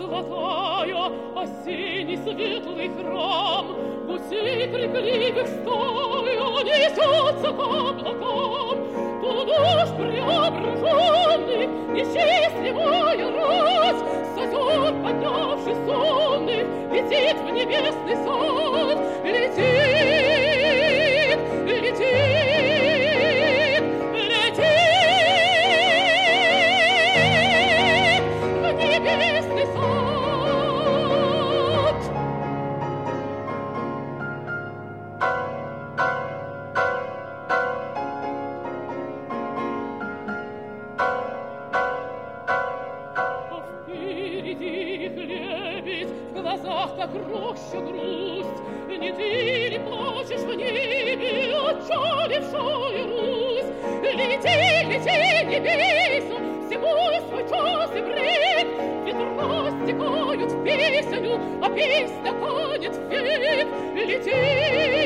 золотая, осенний светлый храм, гусей крикливых стая несется к облакам. Туда ж преображенных несчастливая рать с озер поднявшись сонных летит в небесный сад, летит, летит, летит в небесный сад. В глазах, как роща, грусть. Не ты ли плачешь в небе, отчалившая Русь? Лети, лети, не бейся, всему свой час и бред. Ветра стекают в песню, а песня канет в век. Лети,